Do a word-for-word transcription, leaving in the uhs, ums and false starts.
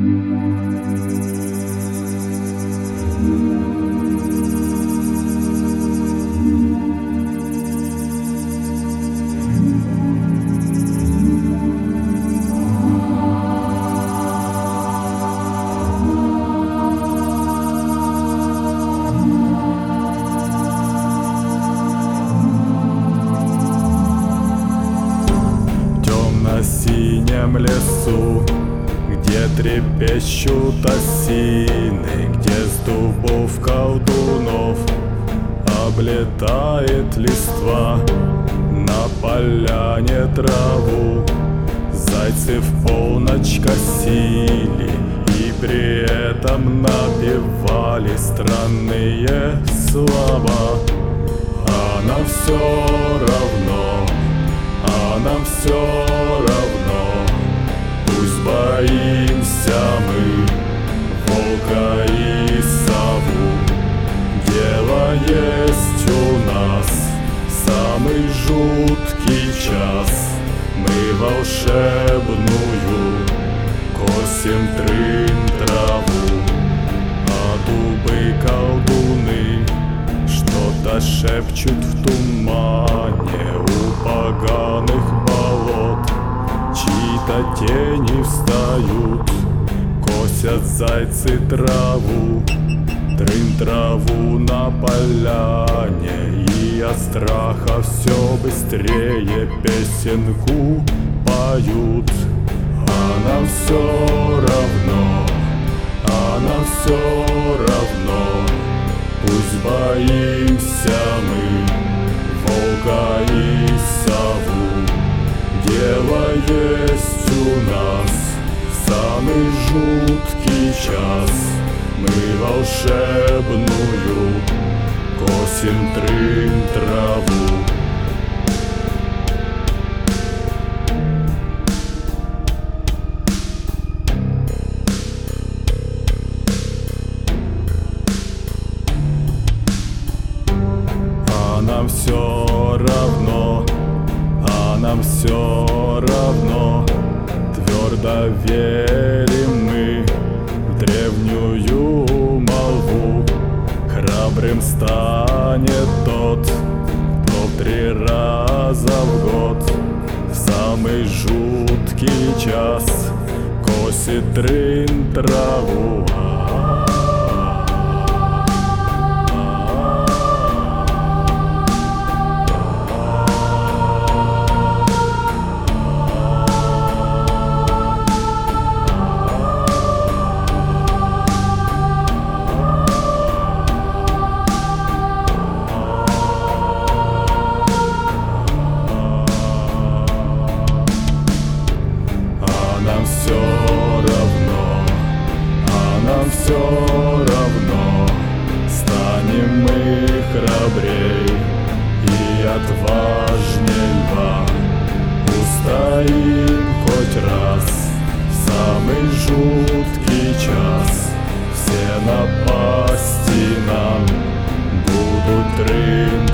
В синем лесу, где трепещут осины, где с дубов колдунов облетает листва, на поляне траву зайцы в полночь косили и при этом напевали странные слова. А нам все равно, а нам все равно, пусть боимся мы волка и сову. Дело есть у нас самый жуткий час, мы волшебную косим трын-траву. А дубы колдуны что-то шепчут в тумане у поганых болот. Чьи-то тени встают, косят зайцы траву, трын-траву на поляне, и от страха все быстрее песенку поют. А нам все равно, а нам все равно, пусть боимся мы волка и сову. Дело есть у нас самый жуткий час, мы волшебную косим трын-траву. А нам все равно, а нам все равно, твердо верим мы в древнюю молву. Храбрым станет тот, кто в три раза в год в самый жуткий час косит трын-траву. Все равно, а нам все равно, станем мы храбрей и отважней льва. Устоим хоть раз в самый жуткий час, все напасти нам будут трын